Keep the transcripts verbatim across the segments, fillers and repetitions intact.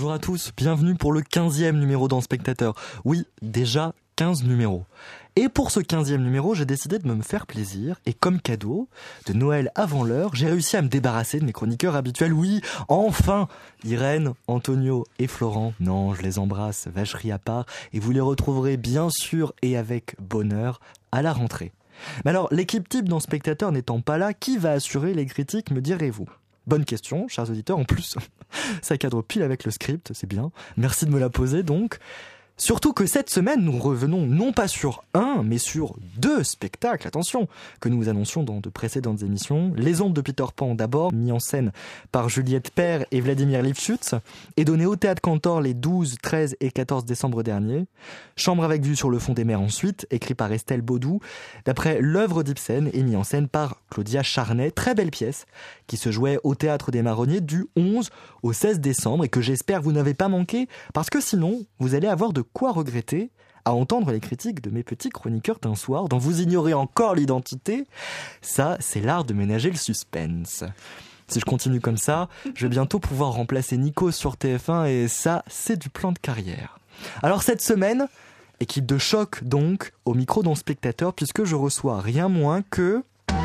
bonjour à tous, bienvenue pour le quinzième numéro dans Spectateur. Oui, déjà quinze numéros. Et pour ce quinzième numéro, j'ai décidé de me faire plaisir, et comme cadeau, de Noël avant l'heure, j'ai réussi à me débarrasser de mes chroniqueurs habituels. Oui, enfin, Irène, Antonio et Florent, non, je les embrasse, vacherie à part, et vous les retrouverez bien sûr et avec bonheur à la rentrée. Mais alors, l'équipe type dans Spectateur n'étant pas là, qui va assurer les critiques, me direz-vous ? Bonne question, chers auditeurs, en plus, ça cadre pile avec le script, c'est bien. Merci de me la poser donc. Surtout que cette semaine, nous revenons non pas sur un, mais sur deux spectacles, attention, que nous vous annoncions dans de précédentes émissions. Les Ombres de Peter Pan d'abord, mis en scène par Juliette Père et Vladimir Lifshutz, et donné au Théâtre Cantor les douze, treize et quatorze décembre dernier. Chambre avec vue sur le fond des mers ensuite, écrit par Estelle Baudou, d'après l'œuvre d'Ibsen et mis en scène par Claudia Charnay. Très belle pièce, qui se jouait au Théâtre des Marronniers du onze au seize décembre, et que j'espère vous n'avez pas manqué, parce que sinon, vous allez avoir de quoi regretter à entendre les critiques de mes petits chroniqueurs d'un soir dont vous ignorez encore l'identité. Ça, c'est l'art de ménager le suspense. Si je continue comme ça, je vais bientôt pouvoir remplacer Nico sur T F un et ça, c'est du plan de carrière. Alors cette semaine, équipe de choc donc, au micro dans Spectateur, puisque je reçois rien moins que...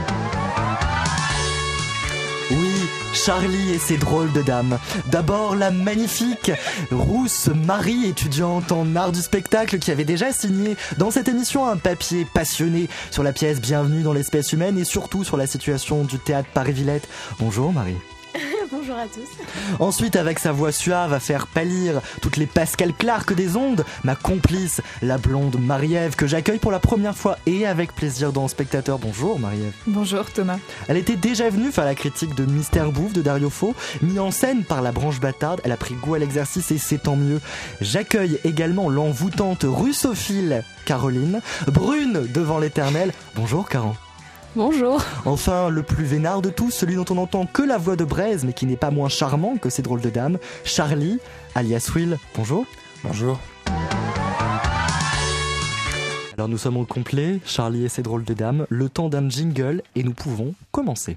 Oui, Charlie et ses drôles de dames. D'abord la magnifique Rousse Marie, étudiante en art du spectacle, qui avait déjà signé dans cette émission un papier passionné sur la pièce Bienvenue dans l'espèce humaine et surtout sur la situation du théâtre Paris-Villette. Bonjour Marie. Bonjour à tous. Ensuite, avec sa voix suave à faire pâlir toutes les Pascal Clark des ondes, ma complice, la blonde Marie-Ève, que j'accueille pour la première fois et avec plaisir dans Spectateur. Bonjour Marie-Ève. Bonjour Thomas. Elle était déjà venue faire la critique de Mystère Bouffe de Dario Fo, mis en scène par la branche bâtarde. Elle a pris goût à l'exercice et c'est tant mieux. J'accueille également l'envoûtante russophile Caroline, brune devant l'éternel. Bonjour Caron. Bonjour. Enfin, le plus vénard de tous, celui dont on n'entend que la voix de braise, mais qui n'est pas moins charmant que ces drôles de dames, Charlie, alias Will. Bonjour. Bonjour. Alors nous sommes au complet, Charlie et ses drôles de dames, le temps d'un jingle, et nous pouvons commencer.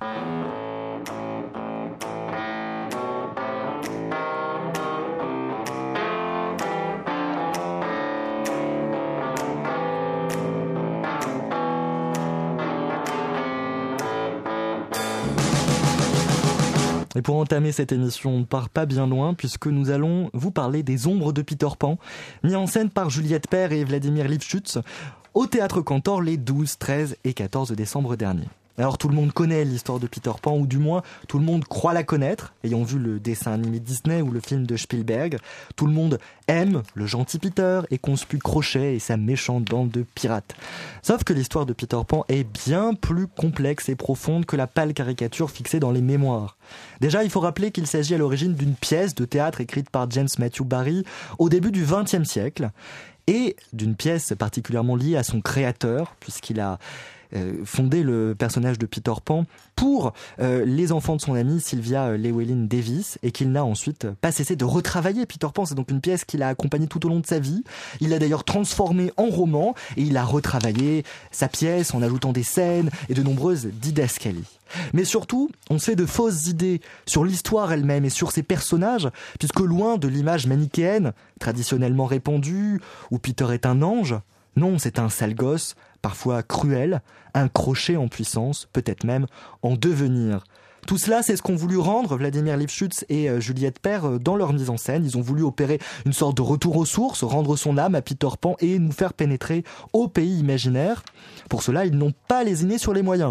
Et pour entamer cette émission, on ne part pas bien loin puisque nous allons vous parler des Ombres de Peter Pan, mis en scène par Juliette Père et Vladimir Lifshutz au Théâtre Cantor les douze, treize et quatorze décembre dernier. Alors tout le monde connaît l'histoire de Peter Pan, ou du moins tout le monde croit la connaître, ayant vu le dessin animé Disney ou le film de Spielberg. Tout le monde aime le gentil Peter et Conspuce Crochet et sa méchante bande de pirates. Sauf que l'histoire de Peter Pan est bien plus complexe et profonde que la pâle caricature fixée dans les mémoires. Déjà, il faut rappeler qu'il s'agit à l'origine d'une pièce de théâtre écrite par James Matthew Barrie au début du vingtième siècle, et d'une pièce particulièrement liée à son créateur, puisqu'il a Euh, fondé le personnage de Peter Pan pour euh, les enfants de son amie Sylvia Llewellyn Davis, et qu'il n'a ensuite pas cessé de retravailler. Peter Pan, c'est donc une pièce qu'il a accompagnée tout au long de sa vie. Il l'a d'ailleurs transformée en roman et il a retravaillé sa pièce en ajoutant des scènes et de nombreuses didascalies. Mais surtout, on se fait de fausses idées sur l'histoire elle-même et sur ses personnages, puisque loin de l'image manichéenne traditionnellement répandue où Peter est un ange, non, c'est un sale gosse, parfois cruel, un crochet en puissance, peut-être même en devenir. Tout cela, c'est ce qu'ont voulu rendre Vladimir Lifshutz et euh, Juliette Père dans leur mise en scène. Ils ont voulu opérer une sorte de retour aux sources, rendre son âme à Peter Pan et nous faire pénétrer au pays imaginaire. Pour cela, ils n'ont pas lésiné sur les moyens.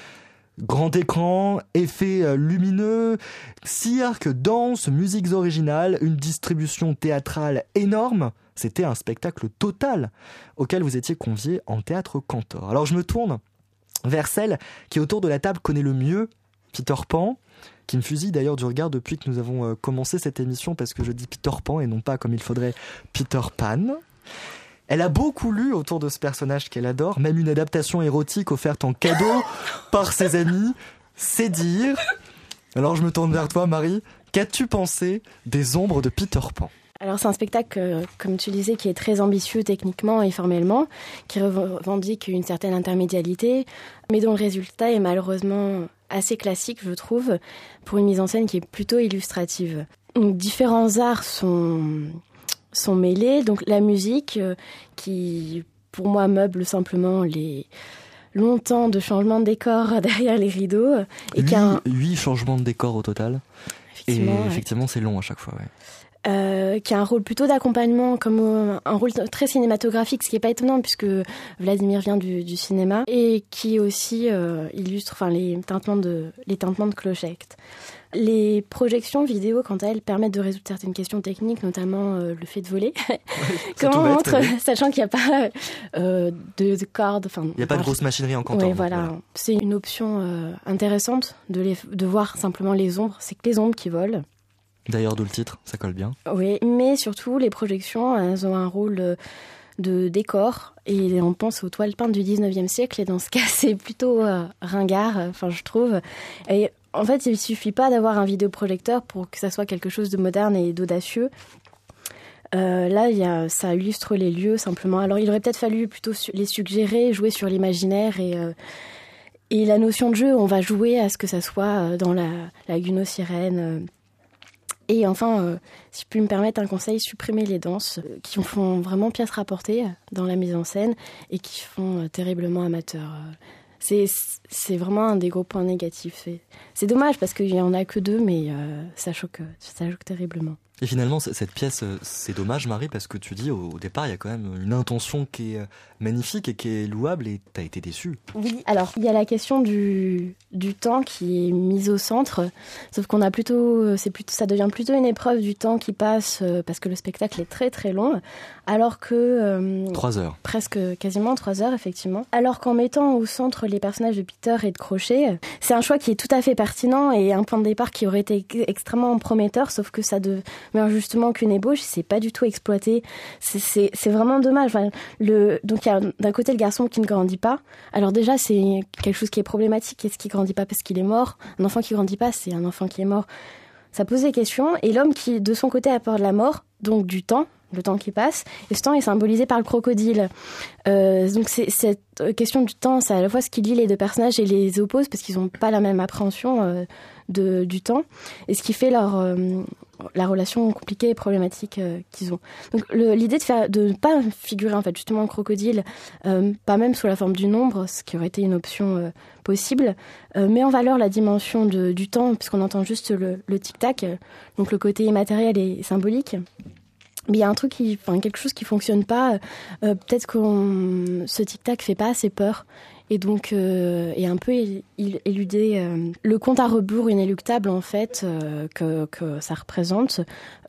Grand écran, effets lumineux, cirque, danse, musiques originales, une distribution théâtrale énorme. C'était un spectacle total auquel vous étiez conviés en Théâtre Cantor. Alors je me tourne vers celle qui autour de la table connaît le mieux Peter Pan, qui me fusille d'ailleurs du regard depuis que nous avons commencé cette émission, parce que je dis Peter Pan et non pas comme il faudrait Peter Pan. Elle a beaucoup lu autour de ce personnage qu'elle adore, même une adaptation érotique offerte en cadeau par ses amis, c'est dire. Alors je me tourne vers toi Marie, qu'as-tu pensé des Ombres de Peter Pan ? Alors c'est un spectacle, euh, comme tu le disais, qui est très ambitieux techniquement et formellement, qui revendique une certaine intermédialité, mais dont le résultat est malheureusement assez classique, je trouve, pour une mise en scène qui est plutôt illustrative. Donc, différents arts sont, sont mêlés. Donc la musique, euh, qui pour moi meuble simplement les longtemps de changements de décor derrière les rideaux. Et huit, un... huit changements de décor au total. Effectivement, et ouais. effectivement, c'est long à chaque fois. Ouais. Euh, qui a un rôle plutôt d'accompagnement, comme euh, un rôle très cinématographique, ce qui n'est pas étonnant puisque Vladimir vient du, du cinéma, et qui aussi euh, illustre enfin, les tintements de, les tintements de clochettes. Les projections vidéo, quant à elles, permettent de résoudre certaines questions techniques, notamment euh, le fait de voler. Ouais, Comment on bête, montre, ouais. sachant qu'il n'y a pas euh, de, de cordes. Il n'y a pas de grosse machinerie en cantor. Oui, voilà. voilà. C'est une option euh, intéressante de, les, de voir simplement les ombres. C'est que les ombres qui volent. D'ailleurs, d'où le titre, ça colle bien. Oui, mais surtout, les projections, elles ont un rôle de décor. Et on pense aux toiles peintes du dix-neuvième siècle. Et dans ce cas, c'est plutôt euh, ringard, enfin, je trouve. Et en fait, il ne suffit pas d'avoir un vidéoprojecteur pour que ça soit quelque chose de moderne et d'audacieux. Euh, là, il y a, ça illustre les lieux, simplement. Alors, il aurait peut-être fallu plutôt su- les suggérer, jouer sur l'imaginaire et... Euh, et la notion de jeu, on va jouer à ce que ça soit dans la lagune aux sirènes. Et enfin, euh, si je puis me permettre un conseil, supprimer les danses euh, qui font vraiment pièce rapportée dans la mise en scène et qui font euh, terriblement amateur. C'est, c'est vraiment un des gros points négatifs. C'est, c'est dommage parce qu'il n'y en a que deux, mais euh, ça choque, ça choque terriblement. Et finalement, cette pièce, c'est dommage, Marie, parce que tu dis, au, au départ, il y a quand même une intention qui est magnifique et qui est louable, et t'as été déçue. Oui, alors, il y a la question du, du temps qui est mise au centre, sauf qu'on a plutôt, c'est plutôt, ça devient plutôt une épreuve du temps qui passe, euh, parce que le spectacle est très très long, alors que... Euh, trois heures. Presque, quasiment trois heures, effectivement. Alors qu'en mettant au centre les personnages de Peter et de Crochet, c'est un choix qui est tout à fait pertinent et un point de départ qui aurait été extrêmement prometteur, sauf que ça de... mais justement qu'une ébauche, c'est pas du tout exploité. C'est, c'est, c'est vraiment dommage. Enfin, le, donc il y a d'un côté le garçon qui ne grandit pas. Alors déjà, c'est quelque chose qui est problématique. Est-ce qu'il grandit pas parce qu'il est mort ? Un enfant qui grandit pas, c'est un enfant qui est mort. Ça pose des questions. Et l'homme qui, de son côté, a peur de la mort, donc du temps, le temps qui passe, et ce temps est symbolisé par le crocodile. Euh, donc c'est, cette question du temps, c'est à la fois ce qui lie les deux personnages et les oppose, parce qu'ils n'ont pas la même appréhension euh, de, du temps, et ce qui fait leur... Euh, la relation compliquée et problématique euh, qu'ils ont. Donc le, l'idée de faire, de ne pas figurer en fait justement le crocodile, euh, pas même sous la forme du nombre, ce qui aurait été une option euh, possible, euh, met en valeur la dimension de, du temps, puisqu'on entend juste le, le tic-tac, euh, donc le côté immatériel et symbolique. Mais il y a un truc qui, enfin quelque chose qui fonctionne pas. Euh, peut-être que ce tic-tac fait pas assez peur. Et donc, euh, est un peu éludé euh, le compte à rebours inéluctable, en fait, euh, que, que ça représente.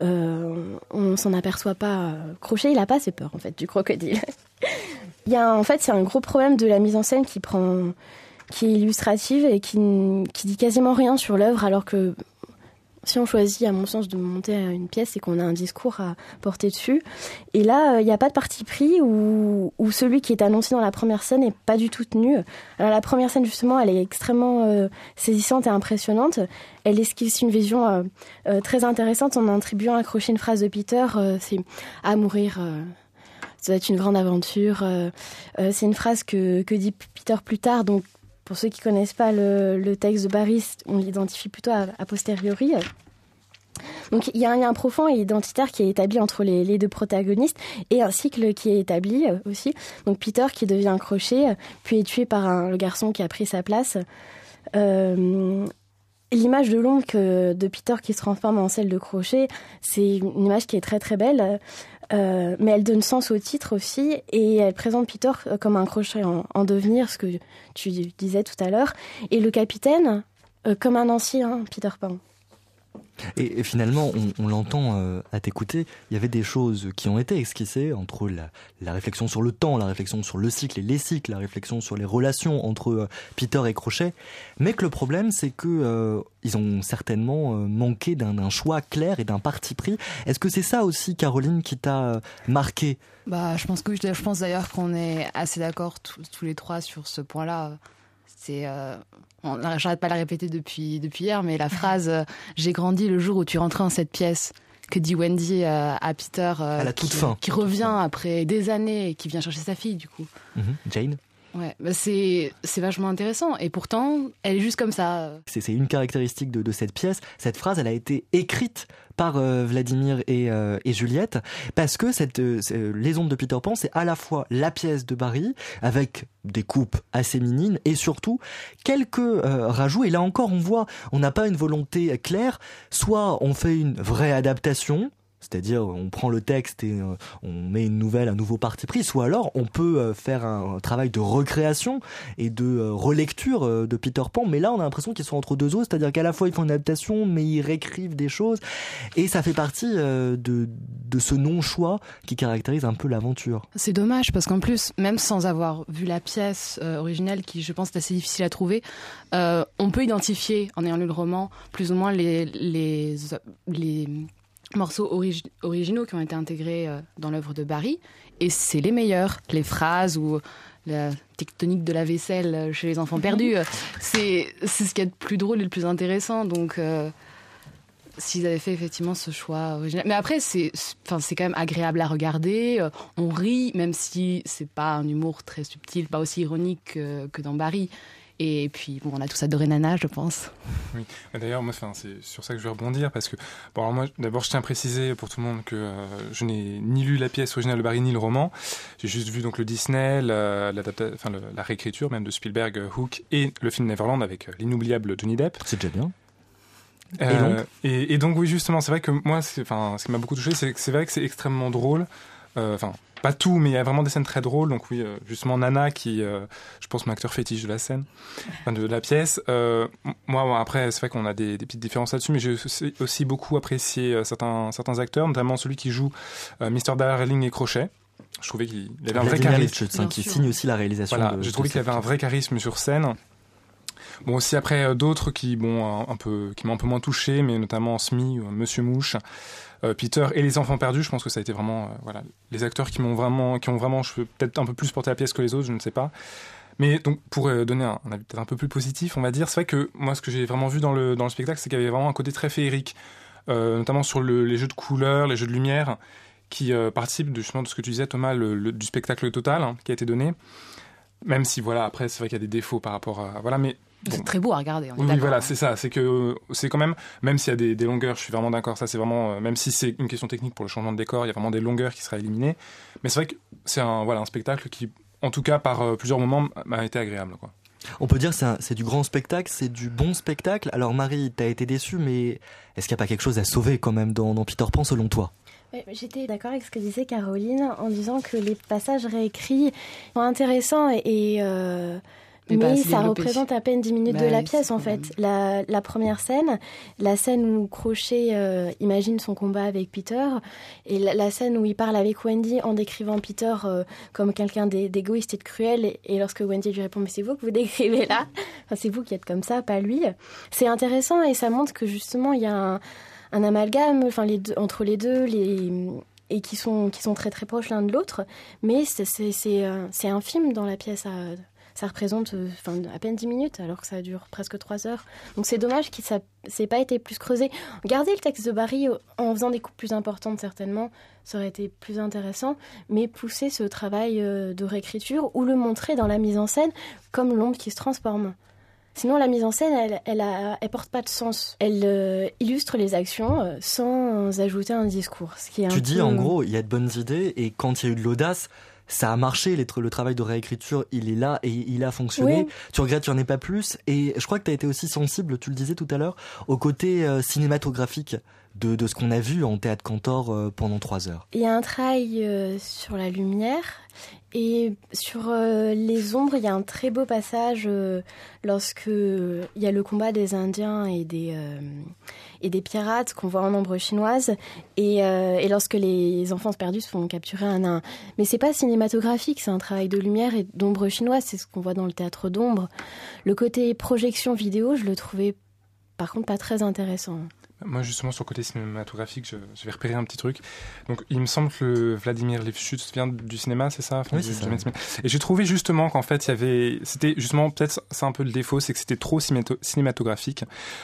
Euh, on s'en aperçoit pas. Crochet, il a pas assez peur, en fait, du crocodile. Il y a, en fait, c'est un gros problème de la mise en scène qui prend, qui est illustrative et qui, qui dit quasiment rien sur l'œuvre, alors que si on choisit, à mon sens, de monter une pièce, c'est qu'on a un discours à porter dessus. Et là, il euh, n'y a pas de parti pris où, où celui qui est annoncé dans la première scène n'est pas du tout tenu. Alors la première scène, justement, elle est extrêmement euh, saisissante et impressionnante. Elle esquisse une vision euh, euh, très intéressante en attribuant à Crochet une phrase de Peter, euh, c'est « à mourir euh, ». Ça doit être une grande aventure. Euh, euh, c'est une phrase que, que dit Peter plus tard, donc pour ceux qui ne connaissent pas le, le texte de Barry, on l'identifie plutôt a, a posteriori. Donc il y, y a un profond et identitaire qui est établi entre les, les deux protagonistes et un cycle qui est établi aussi. Donc Peter qui devient un Crochet, puis est tué par un, le garçon qui a pris sa place. Euh, l'image de l'ombre que, de Peter qui se transforme en celle de Crochet, c'est une image qui est très très belle. Euh, mais elle donne sens au titre aussi et elle présente Peter comme un Crochet en, en devenir, ce que tu disais tout à l'heure, et le capitaine euh, comme un ancien Peter Pan. Et, et finalement, on, on l'entend euh, à t'écouter, il y avait des choses qui ont été esquissées entre la, la réflexion sur le temps, la réflexion sur le cycle et les cycles, la réflexion sur les relations entre euh, Peter et Crochet, mais que le problème, c'est que euh, ils ont certainement euh, manqué d'un, d'un choix clair et d'un parti pris. Est-ce que c'est ça aussi, Caroline, qui t'a euh, marqué ? Bah, je pense que je pense d'ailleurs qu'on est assez d'accord tous, tous les trois sur ce point-là. C'est, euh, on, j'arrête pas de la répéter depuis, depuis hier, mais la phrase euh, « J'ai grandi le jour où tu rentrais dans cette pièce » que dit Wendy euh, à Peter, euh, à la toute qui, fin. qui revient après des années et qui vient chercher sa fille, du coup. Mm-hmm. Jane ? Ouais, bah c'est, c'est vachement intéressant. Et pourtant, elle est juste comme ça. C'est, c'est une caractéristique de, de cette pièce. Cette phrase, elle a été écrite par euh, Vladimir et, euh, et Juliette, parce que cette, euh, Les Ombres de Peter Pan, c'est à la fois la pièce de Barry, avec des coupes assez minines, et surtout quelques euh, rajouts. Et là encore, on voit, on n'a pas une volonté claire. Soit on fait une vraie adaptation, c'est-à-dire on prend le texte et euh, on met une nouvelle, un nouveau parti pris, soit alors on peut euh, faire un, un travail de recréation et de euh, relecture euh, de Peter Pan, mais là on a l'impression qu'ils sont entre deux eaux, c'est-à-dire qu'à la fois ils font une adaptation mais ils réécrivent des choses, et ça fait partie euh, de, de ce non-choix qui caractérise un peu l'aventure. C'est dommage parce qu'en plus, même sans avoir vu la pièce euh, originale qui je pense est assez difficile à trouver, euh, on peut identifier en ayant lu le roman plus ou moins les... les, les morceaux origi- originaux qui ont été intégrés euh, dans l'œuvre de Barry, et c'est les meilleurs. Les phrases ou la tectonique de la vaisselle chez les enfants perdus, euh, c'est, c'est ce qu'il y a de plus drôle et le plus intéressant. Donc, euh, s'ils avaient fait effectivement ce choix original. Mais après, c'est, c'est, c'est quand même agréable à regarder. Euh, on rit, même si c'est pas un humour très subtil, pas aussi ironique que, que dans Barry. Et puis, bon, on a tous adoré Nana, je pense. Oui, d'ailleurs, moi, c'est sur ça que je vais rebondir, parce que, bon, alors moi, d'abord, je tiens à préciser pour tout le monde que euh, je n'ai ni lu la pièce originale de Barry, ni le roman. J'ai juste vu donc le Disney, la, enfin, le, la réécriture même de Spielberg, Hook, et le film Neverland avec l'inoubliable Johnny Depp. C'est déjà bien. Euh, et, donc et, et donc, oui, justement, c'est vrai que moi, c'est, ce qui m'a beaucoup touché, c'est que c'est vrai que c'est extrêmement drôle. Enfin, euh, pas tout, mais il y a vraiment des scènes très drôles. Donc oui, euh, justement Nana, qui, euh, je pense, mon acteur fétiche de la scène, enfin, de, de la pièce. Euh, moi, bon, après, c'est vrai qu'on a des, des petites différences là-dessus, mais j'ai aussi, aussi beaucoup apprécié euh, certains, certains acteurs, notamment celui qui joue euh, mister Darling et Crochet. Je trouvais qu'il avait un vrai charisme. Hein, qui signe aussi la réalisation. Voilà, de, j'ai trouvé qu'il avait un vrai charisme sur scène. Bon, aussi après euh, d'autres qui, bon, un, un peu, qui m'ont un peu moins touché, mais notamment Smee, euh, Monsieur Mouche, euh, Peter et les Enfants Perdus. Je pense que ça a été vraiment, euh, voilà, les acteurs qui m'ont vraiment, qui ont vraiment, je peux peut-être un peu plus porté la pièce que les autres, je ne sais pas. Mais donc, pour euh, donner un, un avis peut-être un peu plus positif, on va dire, c'est vrai que moi, ce que j'ai vraiment vu dans le dans le spectacle, c'est qu'il y avait vraiment un côté très féerique, euh, notamment sur le, les jeux de couleurs, les jeux de lumière, qui euh, participent de, justement de ce que tu disais, Thomas, le, le, du spectacle total hein, qui a été donné. Même si, voilà, après, c'est vrai qu'il y a des défauts par rapport à, voilà, mais bon. C'est très beau à regarder. On est oui, d'accord. voilà, c'est ça. C'est que c'est quand même, même s'il y a des, des longueurs, je suis vraiment d'accord. Ça, c'est vraiment, euh, même si c'est une question technique pour le changement de décor, il y a vraiment des longueurs qui seraient éliminées. Mais c'est vrai que c'est un, voilà, un spectacle qui, en tout cas, par euh, plusieurs moments, m'a été agréable, quoi. On peut dire que c'est, un, c'est du grand spectacle, c'est du bon spectacle. Alors Marie, t'as été déçue, mais est-ce qu'il n'y a pas quelque chose à sauver quand même dans, dans Peter Pan selon toi ? J'étais d'accord avec ce que disait Caroline en disant que les passages réécrits sont intéressants et, et euh, mais, mais ça représente à peine dix minutes bah, de la pièce en fait. La, la première scène, la scène où Crochet euh, imagine son combat avec Peter, et la, la scène où il parle avec Wendy en décrivant Peter euh, comme quelqu'un d'é- d'égoïste et de cruel, et, et lorsque Wendy lui répond « mais c'est vous que vous décrivez là, enfin, c'est vous qui êtes comme ça, pas lui », c'est intéressant et ça montre que justement il y a un, un amalgame enfin, les deux, entre les deux, les... et qui sont, qui sont très très proches l'un de l'autre, mais c'est, c'est, c'est, euh, c'est infime dans la pièce. À, ça représente euh, enfin, à peine dix minutes, alors que ça dure presque trois heures. Donc c'est dommage que ça n'ait pas été plus creusé. Garder le texte de Barry en faisant des coupes plus importantes, certainement, ça aurait été plus intéressant, mais pousser ce travail euh, de réécriture ou le montrer dans la mise en scène comme l'ombre qui se transforme. Sinon, la mise en scène, elle, elle, a, elle porte pas de sens. Elle euh, illustre les actions euh, sans ajouter un discours. Ce qui est tu un dis, peu... en gros, il y a de bonnes idées, et quand il y a eu de l'audace, ça a marché. Le travail de réécriture, il est là et il a fonctionné. Oui. Tu regrettes qu'il n'y en ait pas plus. Et je crois que tu as été aussi sensible, tu le disais tout à l'heure, au côté euh, cinématographique de, de ce qu'on a vu en théâtre Cantor euh, pendant trois heures. Il y a un travail euh, sur la lumière. Et sur euh, les ombres, il y a un très beau passage euh, lorsque euh, il y a le combat des Indiens et des, euh, et des pirates qu'on voit en ombre chinoise, et, euh, et lorsque les enfants perdus se font capturer un à un. Mais c'est pas cinématographique, c'est un travail de lumière et d'ombre chinoise, c'est ce qu'on voit dans le théâtre d'ombre. Le côté projection vidéo, je le trouvais par contre pas très intéressant. Moi, justement, sur le côté cinématographique, je, je vais repérer un petit truc. Donc, il me semble que Vladimir Lifshitz vient du cinéma, c'est ça, enfin, oui, du, c'est ça. Du Et j'ai trouvé justement qu'en fait, il y avait... C'était justement, peut-être, c'est un peu le défaut, c'est que c'était trop cinémato- cinématographique.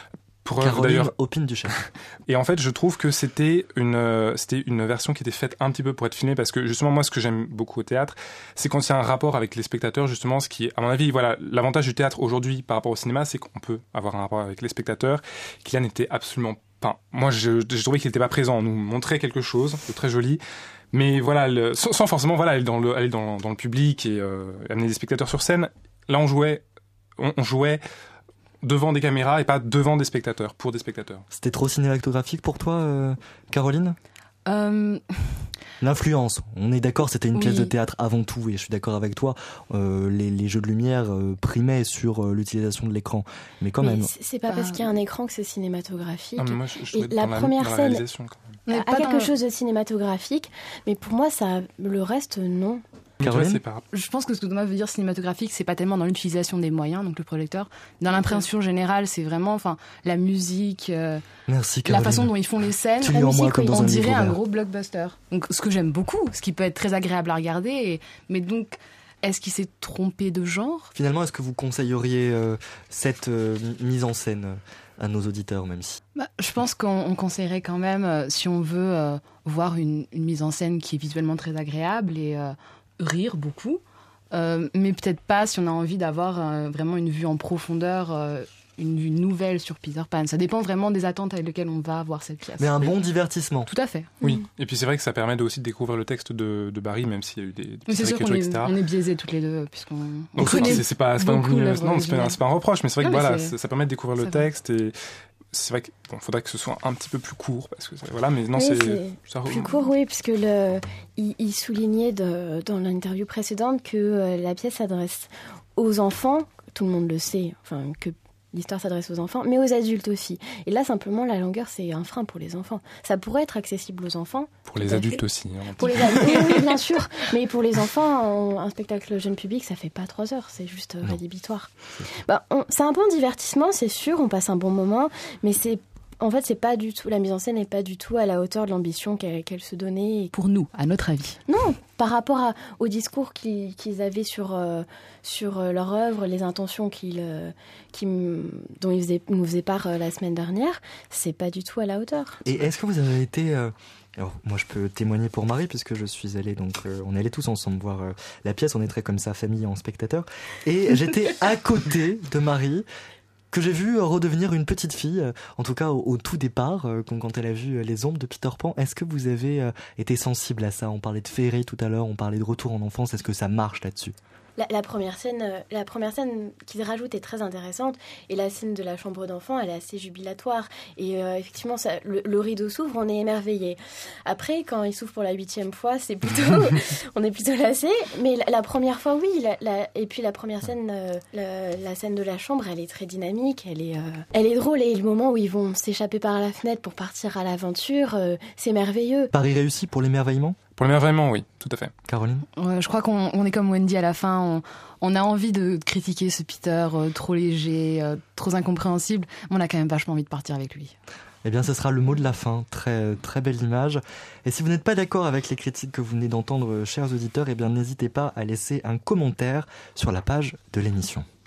Preuve, Caroline d'ailleurs. opine du chef. Et en fait, je trouve que c'était une, euh, c'était une version qui était faite un petit peu pour être filmée, parce que justement, moi, ce que j'aime beaucoup au théâtre, c'est quand il y a un rapport avec les spectateurs, justement, ce qui est, à mon avis, voilà, l'avantage du théâtre aujourd'hui par rapport au cinéma, c'est qu'on peut avoir un rapport avec les spectateurs, qui là n'était absolument pas. Moi, je, je trouvais qu'il n'était pas présent. On nous montrait quelque chose de très joli, mais voilà, le, sans, sans forcément, voilà, aller dans le, aller dans, dans le public et euh, amener des spectateurs sur scène. Là, on jouait, on, on jouait devant des caméras et pas devant des spectateurs, pour des spectateurs. C'était trop cinématographique pour toi, euh, Caroline ? Euh, L'influence, on est d'accord, c'était une Oui. pièce de théâtre avant tout, et je suis d'accord avec toi, euh, les, les jeux de lumière euh, primaient sur euh, l'utilisation de l'écran, mais quand Mais même. c'est c'est pas Bah, parce qu'il y a un écran que c'est cinématographique. Non, mais moi, je, je Et trouvais la dans première dans la scène- réalisation, quand même. on est a pas quelque dans- chose de cinématographique, mais pour moi, ça, le reste, non. Mais tu vois, Caroline c'est pas... Je pense que ce que Thomas veut dire cinématographique, c'est pas tellement dans l'utilisation des moyens, donc le projecteur. Dans l'impréhension générale, c'est vraiment, enfin, la musique, euh, Merci la Caroline. façon dont ils font les scènes. Tu la lis en moi musique, comme oui, dans On un dirait livre un ouvert. gros blockbuster. Donc, ce que j'aime beaucoup, ce qui peut être très agréable à regarder. Et... Mais donc, est-ce qu'il s'est trompé de genre ? Finalement, est-ce que vous conseilleriez euh, cette euh, mise en scène euh, à nos auditeurs, même si... Bah, je pense qu'on on conseillerait quand même, euh, si on veut euh, voir une, une mise en scène qui est visuellement très agréable et euh, rire beaucoup, euh, mais peut-être pas si on a envie d'avoir euh, vraiment une vue en profondeur, euh, une vue nouvelle sur Peter Pan. Ça dépend vraiment des attentes avec lesquelles on va voir cette pièce. Mais un bon divertissement. Tout à fait. Oui, et puis c'est vrai que ça permet de, aussi de découvrir le texte de, de Barry, même s'il y a eu des, des Mais petites c'est sûr qu'on écritures, est, et cetera. on est biaisés toutes les deux, puisqu'on on Donc connaît. c'est c'est pas, c'est pas, non beaucoup plus- l'œuvre non, c'est pas, originale. c'est pas un reproche, mais c'est vrai Non, que mais voilà, c'est- ça, ça permet de découvrir le c'est vrai. texte, et c'est vrai qu'il bon, faudrait que ce soit un petit peu plus court, parce que voilà, mais non, Oui, c'est c'est ça- plus court, oui, puisque le, il, il soulignait de- dans l'interview précédente que euh, la pièce s'adresse aux enfants, tout le monde le sait, enfin que l'histoire s'adresse aux enfants, mais aux adultes aussi. Et là, simplement, la longueur, c'est un frein pour les enfants. Ça pourrait être accessible aux enfants. pour tout les à adultes fait. aussi. hein. Pour les adultes, oui, oui, bien sûr. Mais pour les enfants, un spectacle jeune public, ça fait pas trois heures. C'est juste euh, Non. rédhibitoire. Bah, on- c'est un bon divertissement, c'est sûr. On passe un bon moment, mais c'est en fait, c'est pas du tout. La mise en scène n'est pas du tout à la hauteur de l'ambition qu'elle qu'elle se donnait. Et Pour nous, à notre avis. non, par rapport à- au discours qu'ils qu'ils avaient sur, euh, sur euh, leur œuvre, les intentions qu'ils, euh, qui, dont ils faisaient- nous faisaient part euh, la semaine dernière, c'est pas du tout à la hauteur. Et est-ce que vous avez été... euh, Alors, moi, je peux témoigner pour Marie, puisque je suis allé, donc, euh, on est allés tous ensemble voir euh, la pièce, on est très comme ça, famille en spectateur. Et j'étais à côté de Marie, que j'ai vu euh, redevenir une petite fille, euh, en tout cas au, au tout départ, euh, quand, quand elle a vu euh, les ombres de Peter Pan. Est-ce que vous avez euh, été sensible à ça ? On parlait de féerie tout à l'heure, on parlait de retour en enfance, est-ce que ça marche là-dessus ? La, la première scène, euh, la première scène qu'ils rajoutent est très intéressante, et la scène de la chambre d'enfant, elle est assez jubilatoire. Et euh, effectivement, ça, le, le rideau s'ouvre, on est émerveillé. Après, quand il s'ouvre pour la huitième fois, c'est plutôt, on est plutôt lassé. Mais la, la première fois, oui. La, la- et puis la première scène, euh, la, la scène de la chambre, elle est très dynamique, elle est, euh, elle est drôle. Et le moment où ils vont s'échapper par la fenêtre pour partir à l'aventure, euh, c'est merveilleux. Paris réussi pour l'émerveillement ? Pour l'émerveillement, oui, tout à fait. Caroline ? Ouais, je crois qu'on on est comme Wendy à la fin. On, on a envie de critiquer ce Peter euh, trop léger, euh, trop incompréhensible. Mais on a quand même vachement envie de partir avec lui. Eh bien, ce sera le mot de la fin. Très, très belle image. Et si vous n'êtes pas d'accord avec les critiques que vous venez d'entendre, chers auditeurs, eh bien, n'hésitez pas à laisser un commentaire sur la page de l'émission.